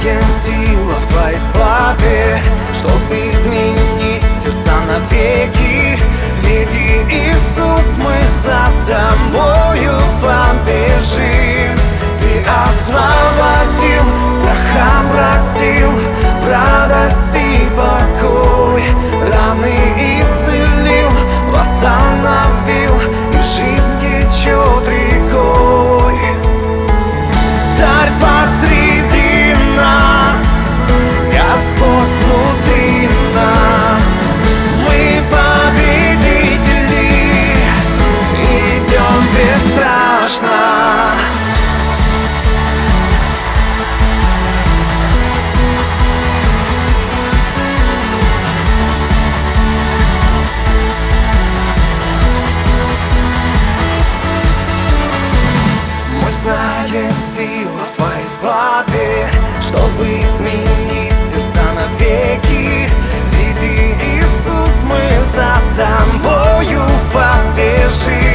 знаем, сила в твоей славе, чтобы изменить сердца навеки. Веди, Иисус, мы за тобою побежим. Ты освободил, страх обратил в радость и покой, раны исцелил, восстановил, и жизнь течет рекой. Царь посреди нас, Господь внутри нас, мы победители, идем бесстрашно. Знаем, сила в твоей славе, чтобы изменить сердца навеки. Веди, Иисус, мы за тобою побежим.